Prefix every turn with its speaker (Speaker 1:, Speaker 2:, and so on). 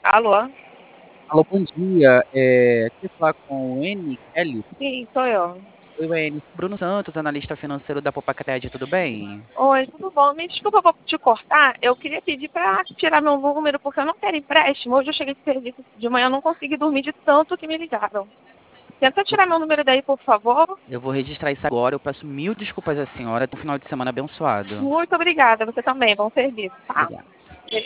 Speaker 1: Alô?
Speaker 2: Alô, bom dia. Queria falar com o N. Kelly.
Speaker 1: Sim, sou eu.
Speaker 2: Oi, N. Bruno Santos, analista financeiro da Popacred, tudo bem?
Speaker 1: Oi, tudo bom? Me desculpa, eu vou te cortar. Eu queria pedir para tirar meu número, porque eu não quero empréstimo. Hoje eu cheguei de serviço de manhã, eu não consegui dormir de tanto que me ligaram. Tenta
Speaker 2: Eu,
Speaker 1: tirar meu número daí, por favor.
Speaker 2: eu vou registrar isso agora. Eu peço mil desculpas à senhora. Um final de semana abençoado.
Speaker 1: Muito obrigada, você também. Bom serviço, tá?
Speaker 2: Obrigado.